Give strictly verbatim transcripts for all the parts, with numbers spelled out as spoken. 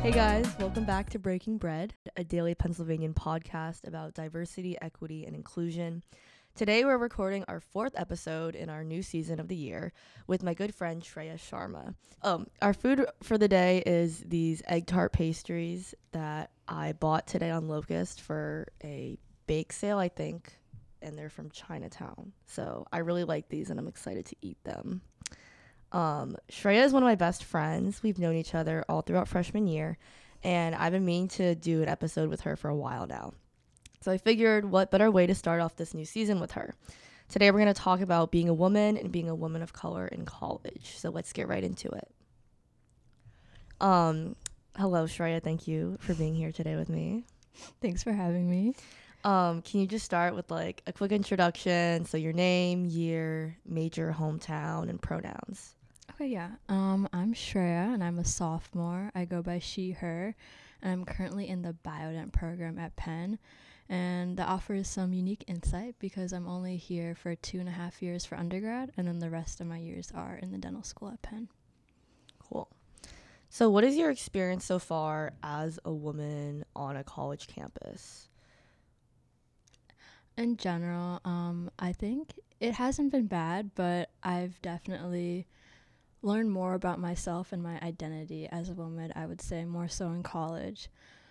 Hey guys, welcome back to Breaking Bread, a daily Pennsylvanian podcast about diversity, equity, and inclusion. Today we're recording our fourth episode in our new season of the year with my good friend Shreya Sharma. Um, our food for the day is these egg tart pastries that I bought today on Locust for a bake sale, I think, and they're from Chinatown. So I really like these and I'm excited to eat them. Um, Shreya is one of my best friends. We've known each other all throughout freshman year, and I've been meaning to do an episode with her for a while now. So I figured what better way to start off this new season with her. Today we're going to talk about being a woman and being a woman of color in college. So let's get right into it. Um, hello, Shreya. Thank you for being here today with me. Thanks for having me. Um, can you just start with like a quick introduction? So your name, year, major, hometown, and pronouns. Okay, yeah. Um, I'm Shreya, and I'm a sophomore. I go by she, her, and I'm currently in the biodent program at Penn. And that offers some unique insight because I'm only here for two and a half years for undergrad, and then the rest of my years are in the dental school at Penn. Cool. So what is your experience so far as a woman on a college campus? In general, um, I think it hasn't been bad, but I've definitely learned more about myself and my identity as a woman, I would say, more so in college.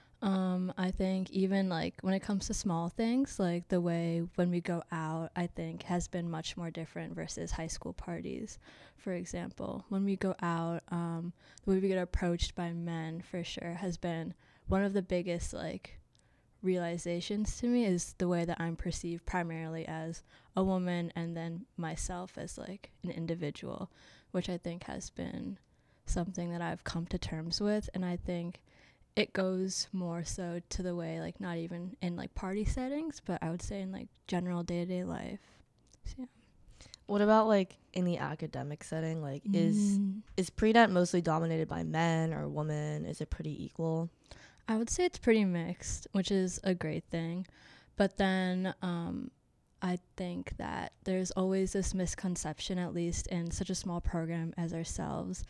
Um, I think even like when it comes to small things, like the way when we go out, I think has been much more different versus high school parties. For example, when we go out, um, the way we get approached by men for sure has been one of the biggest like realizations to me is the way that I'm perceived primarily as a woman and then myself as like an individual, which I think has been something that I've come to terms with. And I think it goes more so to the way, like, not even in like party settings, but I would say in like general day-to-day life. So, yeah. What about like in the academic setting? Like Mm. is is pre-dent mostly dominated by men or women? Is it pretty equal? I would say it's pretty mixed, which is a great thing. But then um, I think that there's always this misconception, at least in such a small program as ourselves,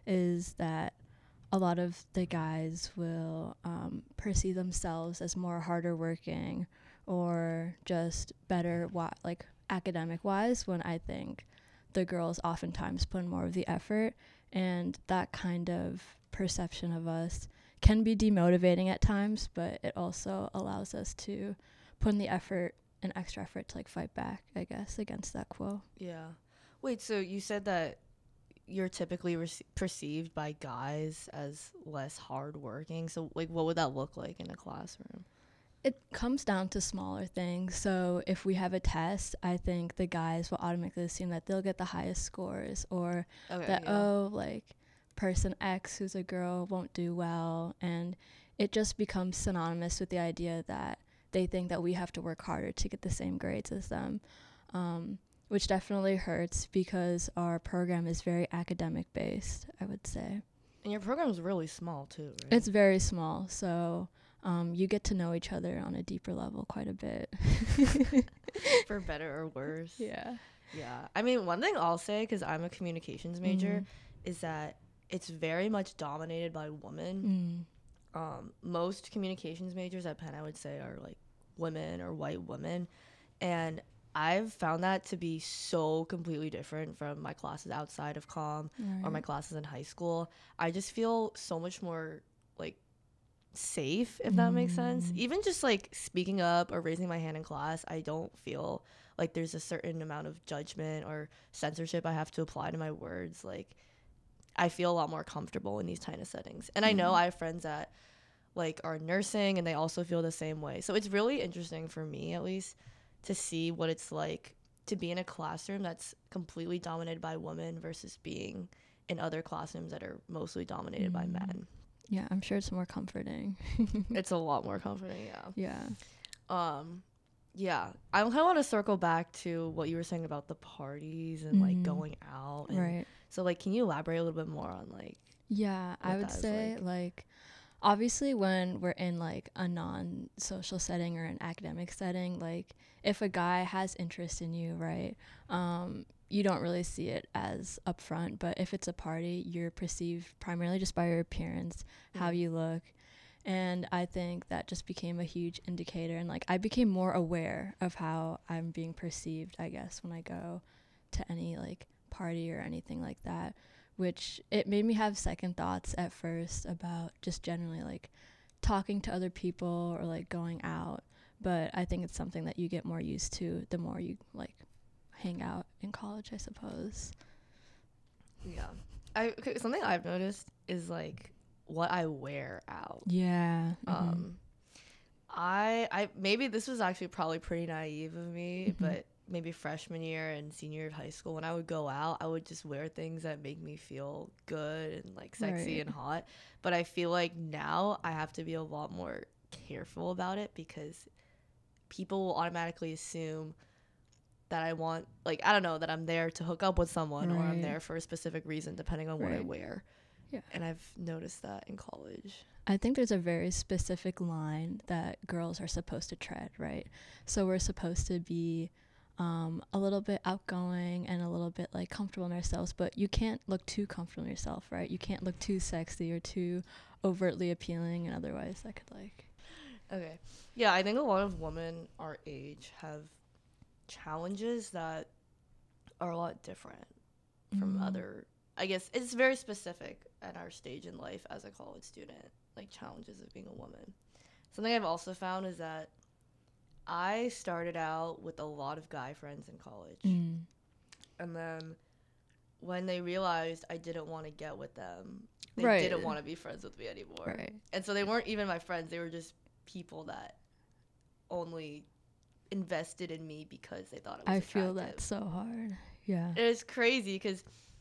is that a lot of the guys will um, perceive themselves as more harder working or just better, wa- like academic wise, when I think the girls oftentimes put in more of the effort. And that kind of perception of us can be demotivating at times, but it also allows us to put in the effort and extra effort to like fight back, I guess, against that quo. Yeah. Wait, so you said that you're typically rec- perceived by guys as less hardworking. So like what would that look like in a classroom? It comes down to smaller things. So if we have a test, I think the guys will automatically assume that they'll get the highest scores, or Okay, that, yeah. oh, like person X who's a girl won't do well. And it just becomes synonymous with the idea that they think that we have to work harder to get the same grades as them, um, which definitely hurts because our program is very academic based, I would say. And your program is really small too, right? It's very small, so um, you get to know each other on a deeper level quite a bit. For better or worse. Yeah. Yeah. I mean, one thing I'll say, because I'm a communications major, Mm. is that it's very much dominated by women. Mm. Um, most communications majors at Penn, I would say, are like women or white women. And I've found that to be so completely different from my classes outside of comm Right. or my classes in high school. I just feel so much more like safe, if that makes sense. Mm. Even just like speaking up or raising my hand in class, I don't feel like there's a certain amount of judgment or censorship I have to apply to my words. Like I feel a lot more comfortable in these kind of settings. And I know Mm. I have friends that like are nursing and they also feel the same way. So it's really interesting for me, at least, to see what it's like to be in a classroom that's completely dominated by women versus being in other classrooms that are mostly dominated Mm. by men. Yeah, I'm sure it's more comforting. It's a lot more comforting, yeah. Yeah. Um, yeah. I kind of want to circle back to what you were saying about the parties and Mm. like going out. And Right. so like, can you elaborate a little bit more on like? Yeah, I what would that is say like. like obviously when we're in like a non-social setting or an academic setting, like if a guy has interest in you, right, um you don't really see it as upfront, but if it's a party, you're perceived primarily just by your appearance, mm-hmm. how you look. And I think that just became a huge indicator. And, like, I became more aware of how I'm being perceived, I guess, when I go to any, like, party or anything like that, which it made me have second thoughts at first about just generally, like, talking to other people or, like, going out. But I think it's something that you get more used to the more you, like, hang out in college, I suppose. Yeah. I okay, something I've noticed is, like, what I wear out. Yeah. Mm-hmm. Um, I I maybe this was actually probably pretty naive of me, mm-hmm. but maybe freshman year and senior year of high school, when I would go out, I would just wear things that make me feel good and, like, sexy right. and hot. But I feel like now I have to be a lot more careful about it because people will automatically assume that I want, like, I don't know, that I'm there to hook up with someone right. or I'm there for a specific reason depending on right. what I wear. Yeah. And I've noticed that in college. I think there's a very specific line that girls are supposed to tread, right? So we're supposed to be um, a little bit outgoing and a little bit, like, comfortable in ourselves, but you can't look too comfortable in yourself, right? You can't look too sexy or too overtly appealing, and otherwise that could, like... Okay. Yeah, I think a lot of women our age have challenges that are a lot different from mm. other... I guess it's very specific at our stage in life as a college student, like, challenges of being a woman. Something I've also found is that I started out with a lot of guy friends in college. Mm. And then when they realized I didn't want to get with them, they right. didn't want to be friends with me anymore. Right. And so they weren't even my friends. They were just people that only invested in me because they thought it was I attractive. Feel that so hard. Yeah. It was crazy because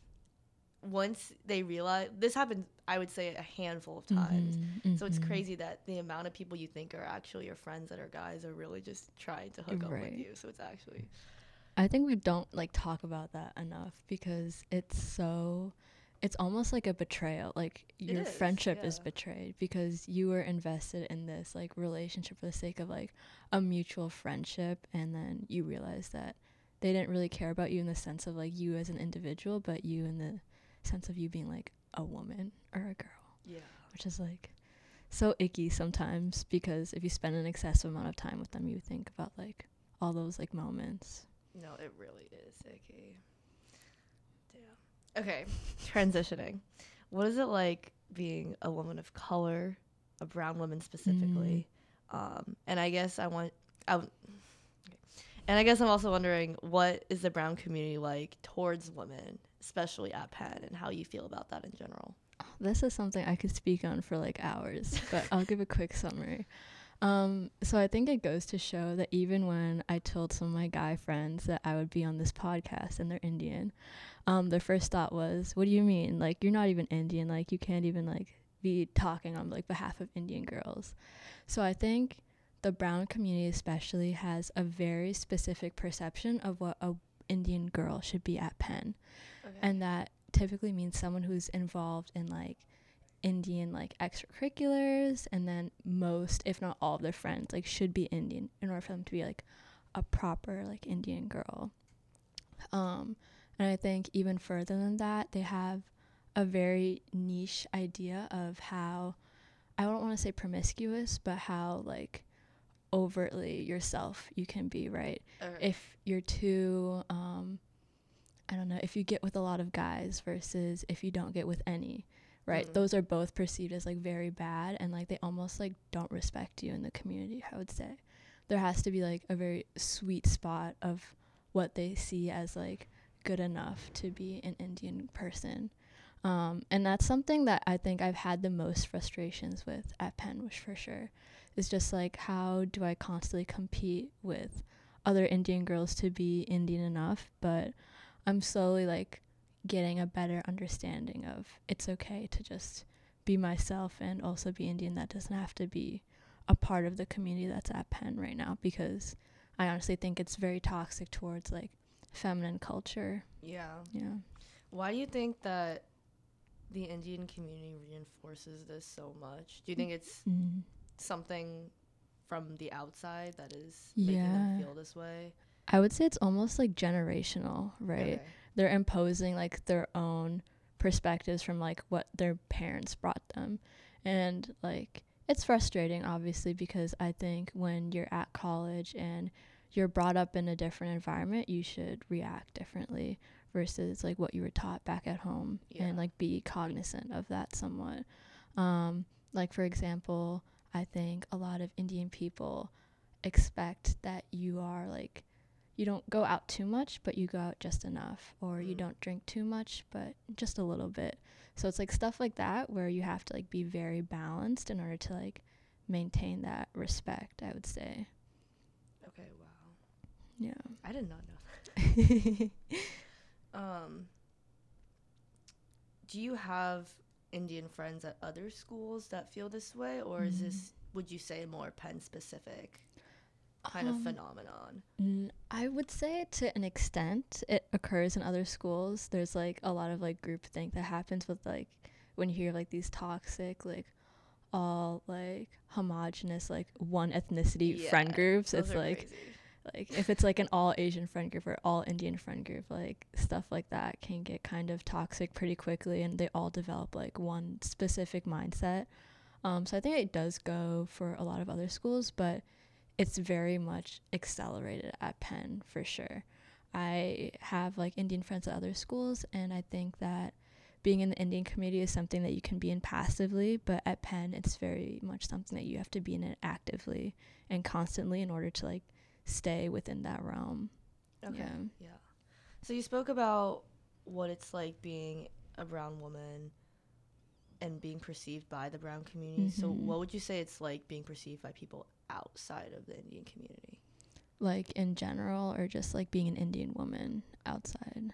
once they realize, this happened, I would say, a handful of times. Mm-hmm, mm-hmm. So it's crazy that the amount of people you think are actually your friends that are guys are really just trying to hook right. up with you. So it's actually... I think we don't, like, talk about that enough because it's so... It's almost like a betrayal. Like, your is, friendship yeah. is betrayed because you were invested in this, like, relationship for the sake of, like, a mutual friendship, and then you realize that they didn't really care about you in the sense of, like, you as an individual, but you in the sense of you being, like, a woman or a girl. Yeah. Which is, like, so icky sometimes because if you spend an excessive amount of time with them, you think about, like, all those, like, moments. No, it really is icky. Damn. Okay, transitioning. What is it like being a woman of color, a brown woman specifically? Mm. Um, and I guess I want... I w- okay. And I guess I'm also wondering, what is the brown community like towards women, especially at Penn, and how you feel about that in general? This is something I could speak on for, like, hours, but I'll give a quick summary. Um, so I think it goes to show that even when I told some of my guy friends that I would be on this podcast and they're Indian, um, their first thought was, what do you mean? Like, you're not even Indian. Like, you can't even, like, be talking on, like, behalf of Indian girls. So I think the brown community especially has a very specific perception of what a Indian girl should be at Penn. Okay. And that typically means someone who's involved in, like, Indian, like, extracurriculars, and then most, if not all of their friends, like, should be Indian in order for them to be, like, a proper, like, Indian girl. Um, and I think even further than that, they have a very niche idea of how, I don't want to say promiscuous, but how, like, overtly yourself you can be, right? right. If you're too, um, I don't know, if you get with a lot of guys versus if you don't get with any, right? Mm. Those are both perceived as, like, very bad, and, like, they almost, like, don't respect you in the community, I would say. There has to be, like, a very sweet spot of what they see as, like, good enough to be an Indian person. Um, and that's something that I think I've had the most frustrations with at Penn, which for sure is just, like, how do I constantly compete with other Indian girls to be Indian enough? But I'm slowly, like, getting a better understanding of it's okay to just be myself and also be Indian. That doesn't have to be a part of the community that's at Penn right now, because I honestly think it's very toxic towards, like, feminine culture. Yeah. Yeah. Why do you think that the Indian community reinforces this so much? Do you think it's mm. something from the outside that is making yeah. them feel this way? I would say it's almost like generational, right? Okay. They're imposing like their own perspectives from like what their parents brought them. And like it's frustrating obviously because I think when you're at college and you're brought up in a different environment, you should react differently versus like what you were taught back at home Yeah. and like be cognizant of that somewhat. Um like for example, I think a lot of Indian people expect that you are like you don't go out too much, but you go out just enough, or you Mm. don't drink too much, but just a little bit. So it's like stuff like that where you have to like be very balanced in order to like maintain that respect, I would say. Okay, wow. Yeah. I did not know that. um, do you have Indian friends at other schools that feel this way, or is Mm. this, would you say, more Penn specific kind of Um, phenomenon? N- I would say to an extent it occurs in other schools. There's like a lot of like groupthink that happens with like when you hear like these toxic like all like homogenous like one ethnicity Yeah, friend groups. those It's are like crazy. like if it's like an all Asian friend group or all Indian friend group, like stuff like that can get kind of toxic pretty quickly and they all develop like one specific mindset. Um, so I think it does go for a lot of other schools, but it's very much accelerated at Penn for sure. I have like Indian friends at other schools, and I think that being in the Indian community is something that you can be in passively, but at Penn, it's very much something that you have to be in it actively and constantly in order to like stay within that realm. Okay. Yeah. Yeah. So you spoke about what it's like being a brown woman and being perceived by the brown community. So Mhm. what would you say it's like being perceived by people outside of the Indian community? Like in general, or just like being an Indian woman outside?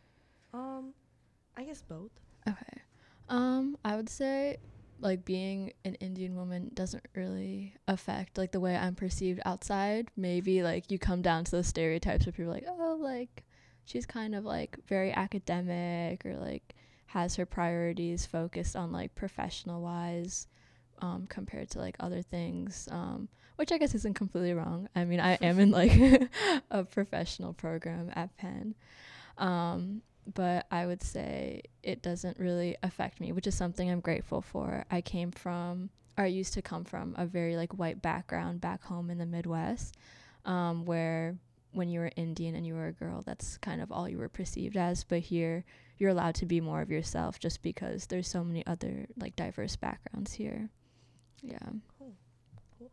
Um, I guess both. Okay. Um, I would say like being an Indian woman doesn't really affect like the way I'm perceived outside. Maybe like you come down to those stereotypes where people are like, oh, like she's kind of like very academic or like has her priorities focused on like professional wise um compared to like other things. Um which I guess isn't completely wrong. I mean, I am in like a professional program at Penn. Um, but I would say it doesn't really affect me, which is something I'm grateful for. I came from, or I used to come from, a very like white background back home in the Midwest, um, where when you were Indian and you were a girl, that's kind of all you were perceived as. But here, you're allowed to be more of yourself just because there's so many other like diverse backgrounds here. Yeah. Cool. Cool.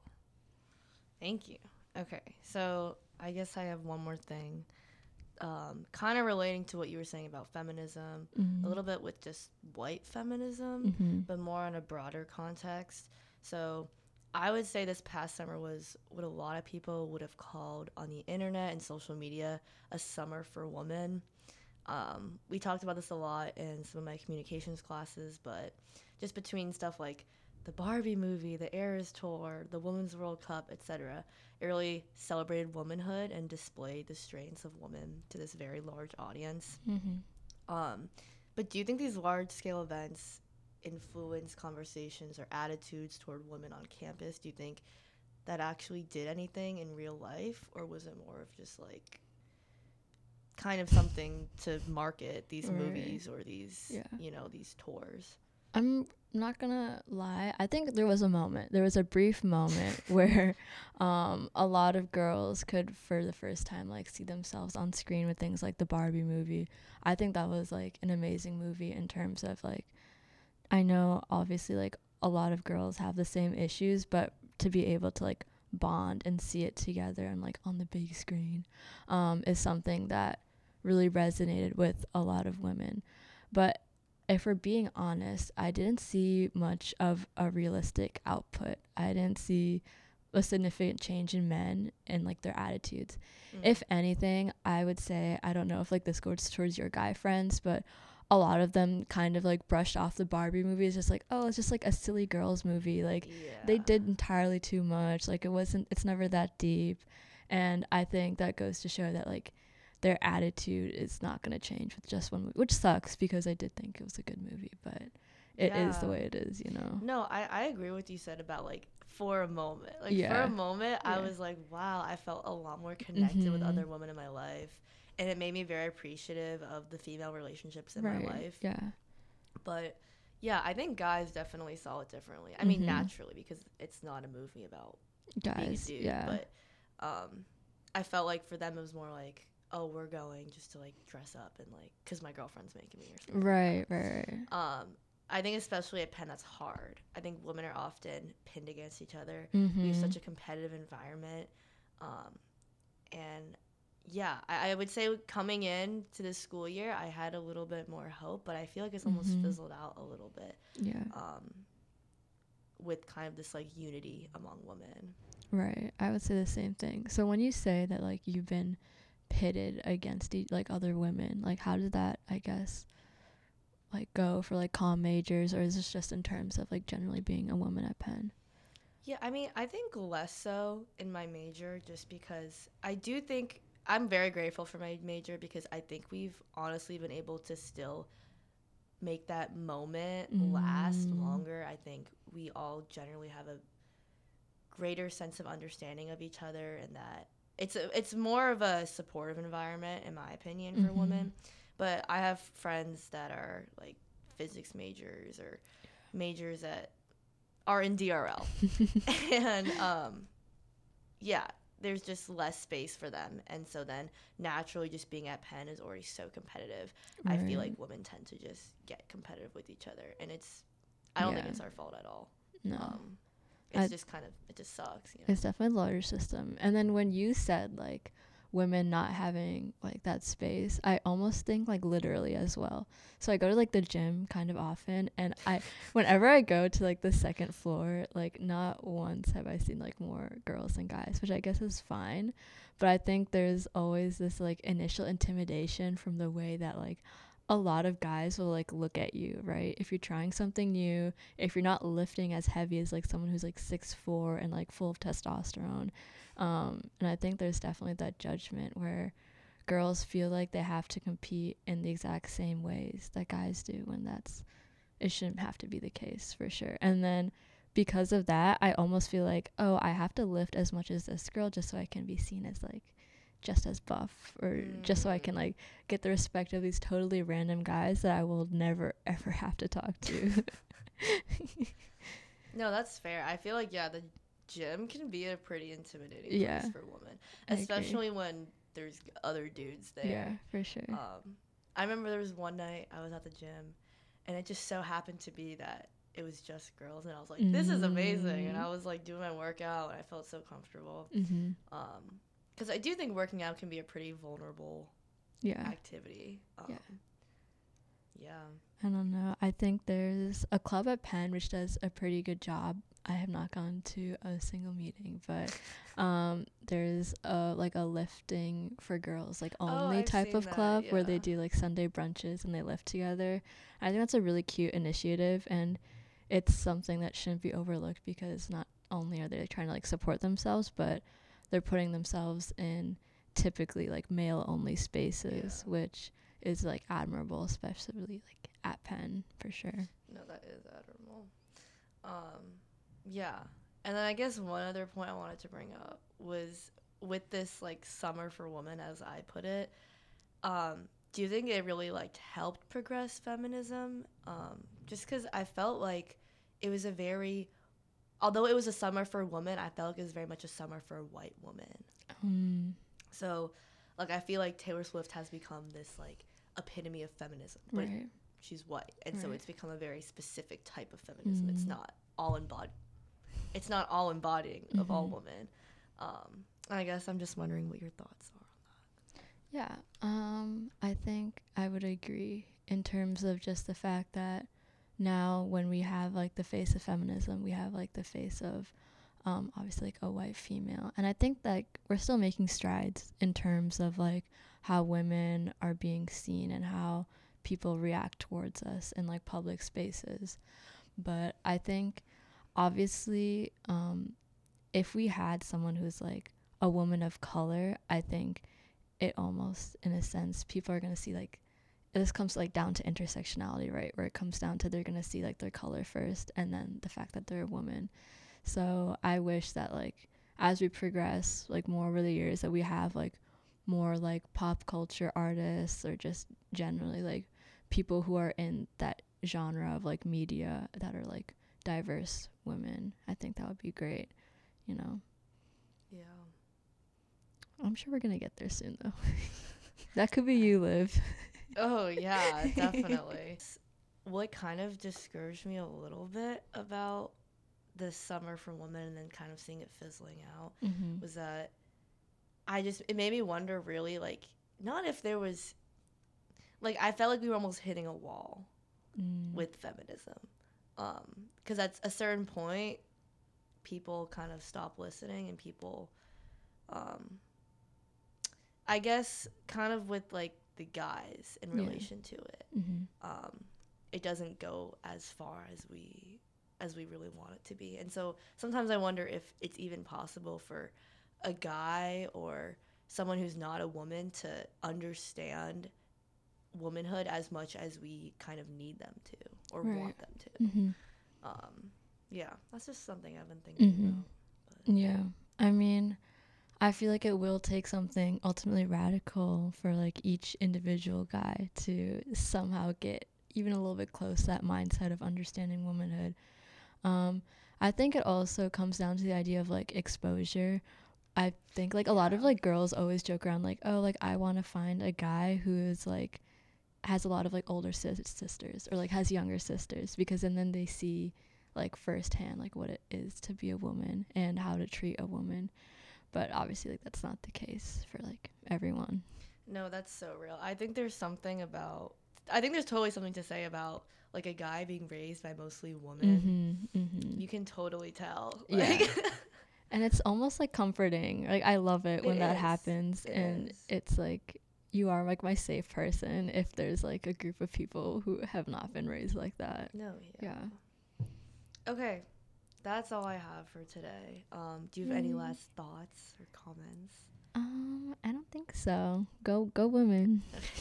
Thank you. Okay. So I guess I have one more thing. Um, kind of relating to what you were saying about feminism, Mm-hmm. a little bit with just white feminism, Mm-hmm. but more on a broader context. So I would say this past summer was what a lot of people would have called on the internet and social media a summer for women. Um, we talked about this a lot in some of my communications classes, but just between stuff like the Barbie movie, the Eras Tour, the Women's World Cup, et cetera, it really celebrated womanhood and displayed the strengths of women to this very large audience. Mm-hmm. Um, but do you think these large-scale events influence conversations or attitudes toward women on campus? Do you think that actually did anything in real life, or was it more of just like kind of something to market these Right. movies or these, Yeah. you know, these tours? I'm not gonna lie. I think there was a moment. There was a brief moment where um, a lot of girls could, for the first time, like see themselves on screen with things like the Barbie movie. I think that was like an amazing movie in terms of like, I know obviously like a lot of girls have the same issues, but to be able to like bond and see it together and like on the big screen um, is something that really resonated with a lot of women. But if we're being honest, I didn't see much of a realistic output. I didn't see a significant change in men and like their attitudes. Mm. If anything, I would say, I don't know if like this goes towards your guy friends, but a lot of them kind of like brushed off the Barbie movie as just like, oh, it's just like a silly girls movie. Like yeah. they did entirely too much. Like it wasn't, it's never that deep. And I think that goes to show that like their attitude is not going to change with just one movie, which sucks because I did think it was a good movie, but it yeah. is the way it is, you know. No, I, I agree with you said about like for a moment. Like yeah. for a moment yeah. I was like, wow, I felt a lot more connected mm-hmm. with other women in my life. And it made me very appreciative of the female relationships in right. my life. Yeah. But yeah, I think guys definitely saw it differently. I mean, mm-hmm. naturally, because it's not a movie about guys, being a dude. Yeah. But um, I felt like for them it was more like, oh, we're going just to like dress up and like, because my girlfriend's making me or something. Right, right, right. Um, I think especially at Penn, that's hard. I think women are often pinned against each other. Mm-hmm. We have such a competitive environment. Um, and yeah, I, I would say coming in to this school year, I had a little bit more hope, but I feel like it's almost mm-hmm. fizzled out a little bit. Yeah. Um, with kind of this like unity among women. Right. I would say the same thing. So when you say that like you've been pitted against e- like other women, like how did that, I guess, like go for like comm majors, or is this just in terms of like generally being a woman at Penn? Yeah, I mean, I think less so in my major, just because I do think I'm very grateful for my major, because I think we've honestly been able to still make that moment mm. last longer. I think we all generally have a greater sense of understanding of each other, and that it's a, it's more of a supportive environment, in my opinion, for mm-hmm. women. But I have friends that are like physics majors or majors that are in D R L. and um, yeah, there's just less space for them. And so then naturally just being at Penn is already so competitive. Right. I feel like women tend to just get competitive with each other. And it's, I don't yeah. think it's our fault at all. No. Um, it's I, just kind of, it just sucks. You know? It's definitely the larger system. And then when you said like women not having like that space, I almost think like literally as well. So I go to like the gym kind of often, and I whenever I go to like the second floor, like not once have I seen like more girls than guys, which I guess is fine. But I think there's always this like initial intimidation from the way that like a lot of guys will like look at you, right? If you're trying something new, if you're not lifting as heavy as like someone who's like six foot four and like full of testosterone. Um, and I think there's definitely that judgment where girls feel like they have to compete in the exact same ways that guys do, when that's, it shouldn't have to be the case for sure. And then because of that, I almost feel like, oh, I have to lift as much as this girl just so I can be seen as like just as buff, or mm. just so I can like get the respect of these totally random guys that I will never ever have to talk to. No, that's fair. I feel like, yeah, the gym can be a pretty intimidating yeah. place for women, especially when there's other dudes there. Yeah, for sure. Um, I remember there was one night I was at the gym, and it just so happened to be that it was just girls, and I was like, this mm. is amazing, and I was like doing my workout, and I felt so comfortable. Mm-hmm. Um, because I do think working out can be a pretty vulnerable yeah. activity. Um, yeah. Yeah. I don't know. I think there's a club at Penn which does a pretty good job. I have not gone to a single meeting, but um, there's a, like a lifting for girls, like only oh, type of that, club yeah. where they do like Sunday brunches and they lift together. I think that's a really cute initiative, and it's something that shouldn't be overlooked, because not only are they trying to like support themselves, but they're putting themselves in typically like male only spaces, yeah. which is like admirable, especially like at Penn for sure. No, that is admirable. Um, yeah. And then I guess one other point I wanted to bring up was with this like summer for women, as I put it, um, do you think it really like helped progress feminism? Um, just because I felt like it was a very, although it was a summer for women, I felt like it was very much a summer for white women. Mm. So, like, I feel like Taylor Swift has become this, like, epitome of feminism. But right. she's white. And right. so it's become a very specific type of feminism. Mm. It's not all embodied. It's not all embodying mm-hmm. of all women. Um, I guess I'm just wondering what your thoughts are on that. Yeah. Um, I think I would agree in terms of just the fact that now when we have, like, the face of feminism, we have, like, the face of Um, obviously like a white female, and I think that we're still making strides in terms of like how women are being seen and how people react towards us in like public spaces. But I think obviously um, if we had someone who's like a woman of color, I think it almost in a sense people are going to see like this comes like down to intersectionality, right? Where it comes down to they're gonna see like their color first, and then the fact that they're a woman. So I wish that like as we progress like more over the years that we have like more like pop culture artists or just generally like people who are in that genre of like media that are like diverse women. I think that would be great, you know. Yeah. I'm sure we're gonna get there soon though. That could be you, Liv. Oh yeah, definitely. What kind of discouraged me a little bit about this summer for women and then kind of seeing it fizzling out Mm-hmm. was that I just, it made me wonder really, like, not if there was, like, I felt like we were almost hitting a wall Mm. with feminism. Um, because at a certain point, people kind of stop listening and people, um, I guess, kind of with, like, the guys in Yeah. relation to it. Mm-hmm. Um, it doesn't go as far as we as we really want it to be. And so sometimes I wonder if it's even possible for a guy or someone who's not a woman to understand womanhood as much as we kind of need them to or Right. want them to. Mm-hmm. Um, yeah, that's just something I've been thinking Mm-hmm. about. But. Yeah. I mean, I feel like it will take something ultimately radical for like each individual guy to somehow get even a little bit close to that mindset of understanding womanhood. Um, I think it also comes down to the idea of like exposure. I think like a lot of Yeah. like girls always joke around like, oh, like I want to find a guy who is like has a lot of like older sis- sisters or like has younger sisters because and then they see like firsthand like what it is to be a woman and how to treat a woman. But obviously like that's not the case for like everyone. No, that's so real. I think there's something about I think there's totally something to say about like a guy being raised by mostly women. Mm-hmm, mm-hmm. You can totally tell. Yeah. Like, And it's almost like comforting. Like I love it when It that is. happens It and is. it's like you are like my safe person if there's like a group of people who have not been raised like that. No, yeah. Yeah. Okay, that's all I have for today. Um, do you have any Mm. last thoughts or comments? Um, I don't think so. Go go women.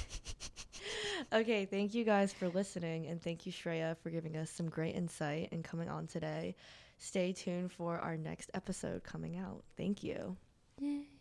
Okay, thank you guys for listening, and thank you, Shreya, for giving us some great insight and coming on today. Stay tuned for our next episode coming out. Thank you. Yay.